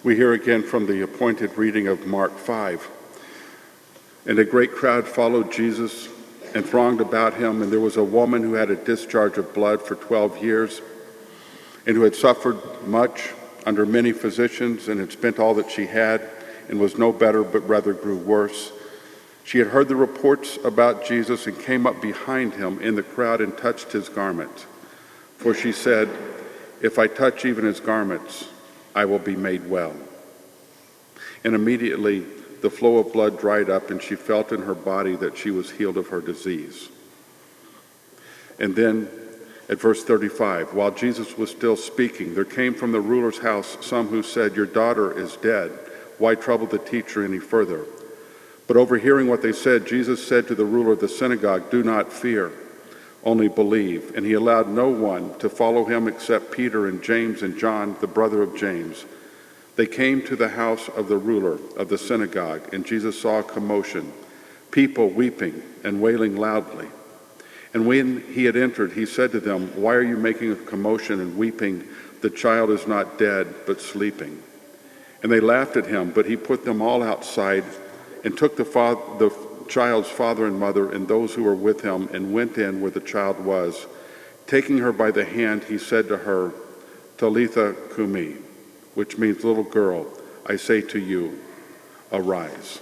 We hear again from the appointed reading of Mark 5. And a great crowd followed Jesus and thronged about him, and there was a woman who had a discharge of blood for 12 years, and who had suffered much under many physicians, and had spent all that she had, and was no better, but rather grew worse. She had heard the reports about Jesus and came up behind him in the crowd and touched his garment. For she said, "If I touch even his garments, I will be made well." And immediately the flow of blood dried up, and she felt in her body that she was healed of her disease. And then at verse 35, while Jesus was still speaking, there came from the ruler's house some who said, "Your daughter is dead. Why trouble the teacher any further?" But overhearing what they said, Jesus said to the ruler of the synagogue, "Do not fear, only believe." And he allowed no one to follow him except Peter and James and John, the brother of James. They came to the house of the ruler of the synagogue, and Jesus saw a commotion, people weeping and wailing loudly. And when he had entered, he said to them, "Why are you making a commotion and weeping? The child is not dead, but sleeping." And they laughed at him, but he put them all outside and took the child's father and mother and those who were with him and went in where the child was. Taking her by the hand, he said to her, "Talitha cumi," which means, "Little girl, I say to you, arise."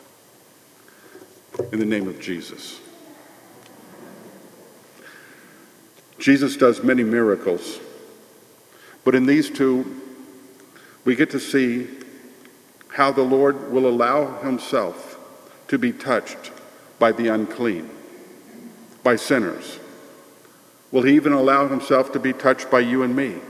In the name of Jesus. Jesus does many miracles, but in these two, we get to see how the Lord will allow himself to be touched by the unclean, by sinners. Will he even allow himself to be touched by you and me?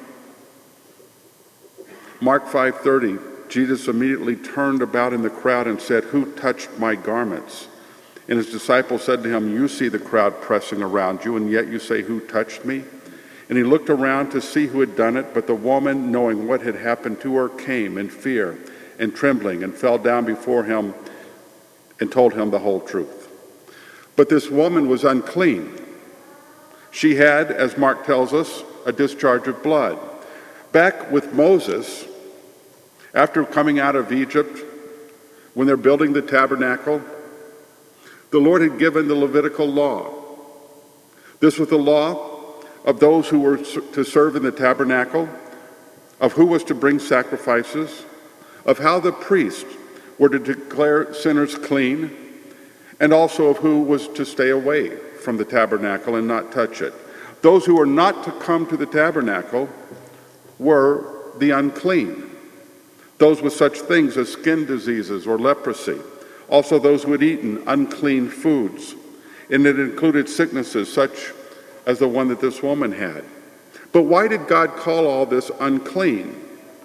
Mark 5:30, Jesus immediately turned about in the crowd and said, "Who touched my garments?" And his disciples said to him, "You see the crowd pressing around you, and yet you say, 'Who touched me?'" And he looked around to see who had done it, but the woman, knowing what had happened to her, came in fear and trembling and fell down before him and told him the whole truth. But this woman was unclean. She had, as Mark tells us, a discharge of blood. Back with Moses, after coming out of Egypt, when they're building the tabernacle, the Lord had given the Levitical law. This was the law of those who were to serve in the tabernacle, of who was to bring sacrifices, of how the priests were to declare sinners clean, and also of who was to stay away from the tabernacle and not touch it. Those who were not to come to the tabernacle were the unclean, those with such things as skin diseases or leprosy, also those who had eaten unclean foods, and it included sicknesses such as the one that this woman had. But why did God call all this unclean?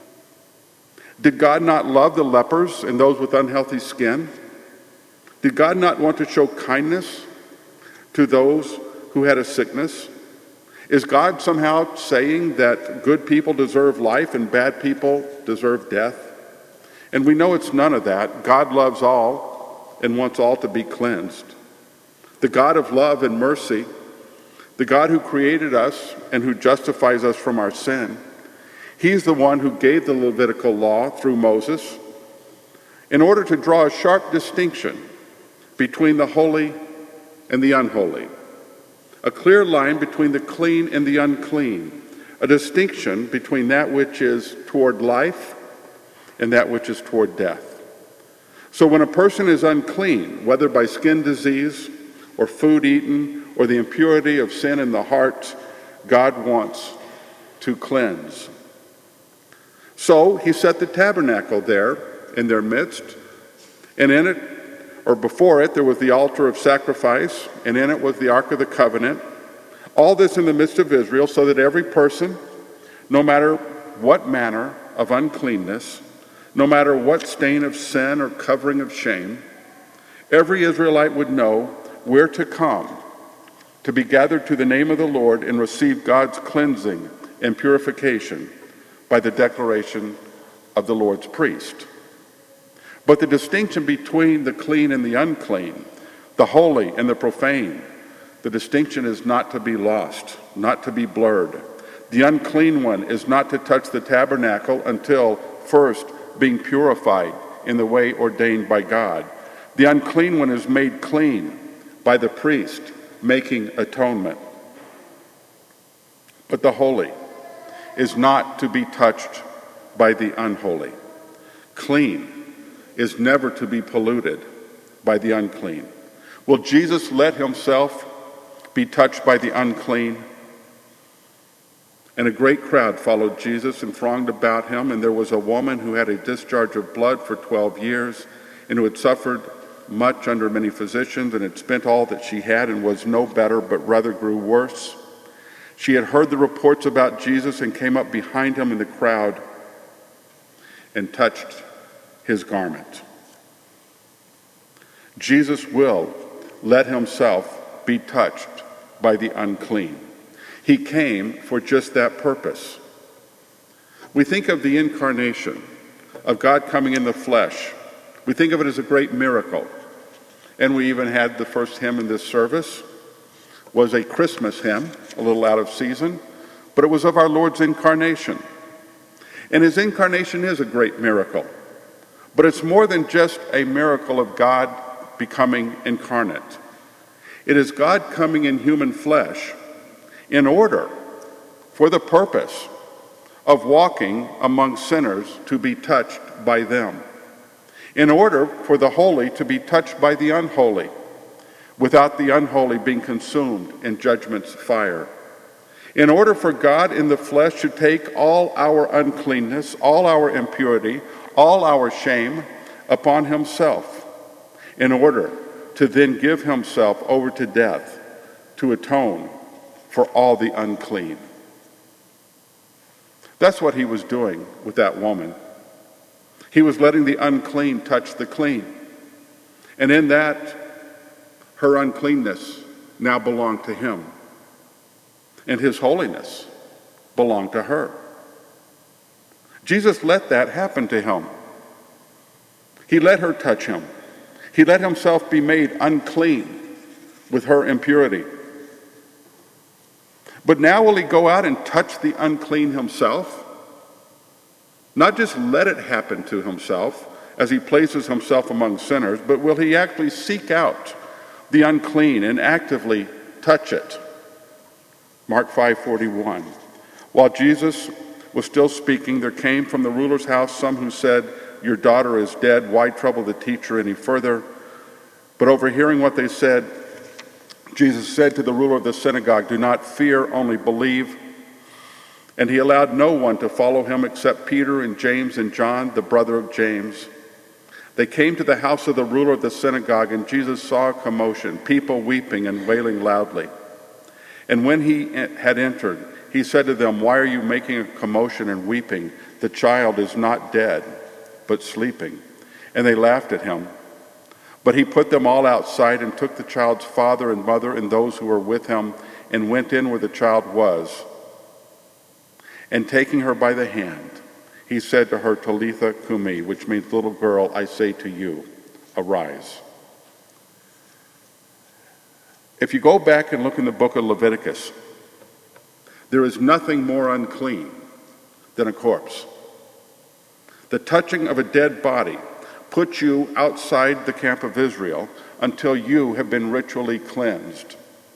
Did God not love the lepers and those with unhealthy skin? Did God not want to show kindness to those who had a sickness? Is God somehow saying that good people deserve life and bad people deserve death? And we know it's none of that. God loves all and wants all to be cleansed. The God of love and mercy, the God who created us and who justifies us from our sin, he's the one who gave the Levitical law through Moses in order to draw a sharp distinction between the holy and the unholy, a clear line between the clean and the unclean, a distinction between that which is toward life and that which is toward death. So when a person is unclean, whether by skin disease or food eaten or the impurity of sin in the heart, God wants to cleanse. So he set the tabernacle there in their midst, and in it, or before it, there was the altar of sacrifice, and in it was the Ark of the Covenant. All this in the midst of Israel, so that every person, no matter what manner of uncleanness, no matter what stain of sin or covering of shame, every Israelite would know where to come to be gathered to the name of the Lord and receive God's cleansing and purification by the declaration of the Lord's priest. But the distinction between the clean and the unclean, the holy and the profane, the distinction is not to be lost, not to be blurred. The unclean one is not to touch the tabernacle until first being purified in the way ordained by God. The unclean one is made clean by the priest, making atonement. But the holy is not to be touched by the unholy. Clean is never to be polluted by the unclean. Will Jesus let himself be touched by the unclean? And a great crowd followed Jesus and thronged about him, and there was a woman who had a discharge of blood for 12 years, and who had suffered much under many physicians, and had spent all that she had, and was no better, but rather grew worse. She had heard the reports about Jesus and came up behind him in the crowd and touched his garment. Jesus will let himself be touched by the unclean. He came for just that purpose. We think of the incarnation, of God coming in the flesh. We think of it as a great miracle. And we even had the first hymn in this service, was a Christmas hymn, a little out of season, but it was of our Lord's incarnation. And his incarnation is a great miracle. But it's more than just a miracle of God becoming incarnate. It is God coming in human flesh in order, for the purpose of walking among sinners to be touched by them, in order for the holy to be touched by the unholy, without the unholy being consumed in judgment's fire, in order for God in the flesh to take all our uncleanness, all our impurity, all our shame upon himself, in order to then give himself over to death to atone for all the unclean. That's what he was doing with that woman. He was letting the unclean touch the clean. And in that, her uncleanness now belonged to him. And his holiness belonged to her. Jesus let that happen to him. He let her touch him. He let himself be made unclean with her impurity. But now will he go out and touch the unclean himself? Not just let it happen to himself as he places himself among sinners, but will he actually seek out the unclean and actively touch it? Mark 5:41. While Jesus was still speaking, there came from the ruler's house some who said, "Your daughter is dead. Why trouble the teacher any further?" But overhearing what they said, Jesus said to the ruler of the synagogue, "Do not fear, only believe." And he allowed no one to follow him except Peter and James and John, the brother of James. They came to the house of the ruler of the synagogue, and Jesus saw a commotion, people weeping and wailing loudly. And when he had entered, he said to them, "Why are you making a commotion and weeping? The child is not dead, but sleeping." And they laughed at him. But he put them all outside and took the child's father and mother and those who were with him and went in where the child was. And taking her by the hand, he said to her, "Talitha cumi," which means, "Little girl, I say to you, arise." If you go back and look in the book of Leviticus, there is nothing more unclean than a corpse. The touching of a dead body puts you outside the camp of Israel until you have been ritually cleansed.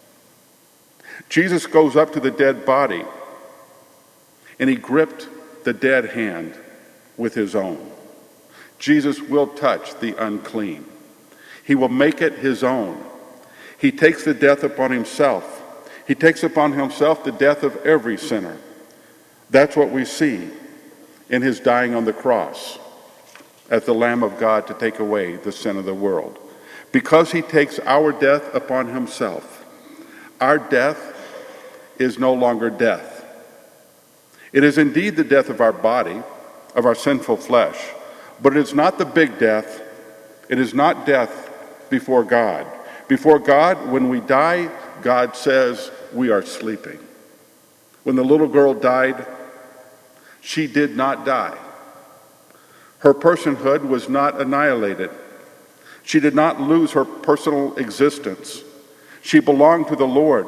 Jesus goes up to the dead body, and he gripped the dead hand with his own. Jesus will touch the unclean. He will make it his own. He takes the death upon himself. He takes upon himself the death of every sinner. That's what we see in his dying on the cross as the Lamb of God to take away the sin of the world. Because he takes our death upon himself, our death is no longer death. It is indeed the death of our body, of our sinful flesh, but it is not the big death. It is not death before God. Before God, when we die, God says we are sleeping. When the little girl died, she did not die. Her personhood was not annihilated. She did not lose her personal existence. She belonged to the Lord.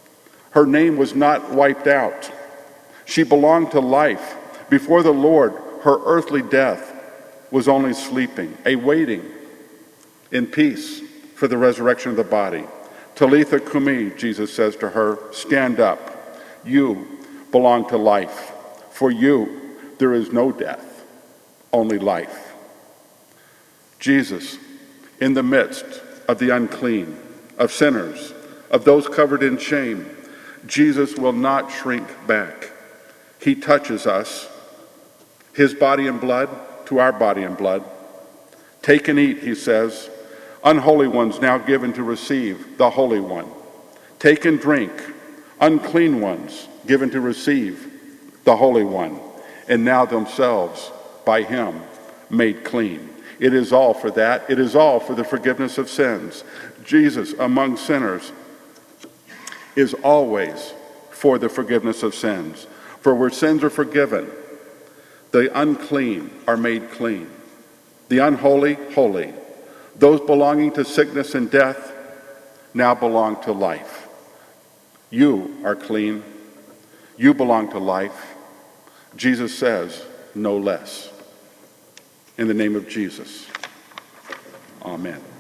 Her name was not wiped out. She belonged to life before the Lord her earthly death was only sleeping, a waiting in peace for the resurrection of the body. Talitha Kumi, Jesus says to her, stand up. You belong to life. For you, there is no death, only life. Jesus, in the midst of the unclean, of sinners, of those covered in shame, Jesus will not shrink back. He touches us, his body and blood to our body and blood. Take and eat, he says. Unholy ones now given to receive the Holy One. Take and drink. Unclean ones given to receive the Holy One. And now themselves, by him, made clean. It is all for that. It is all for the forgiveness of sins. Jesus, among sinners, is always for the forgiveness of sins. For where sins are forgiven, the unclean are made clean. The unholy, holy. Those belonging to sickness and death now belong to life. You are clean. You belong to life. Jesus says, no less. In the name of Jesus, amen.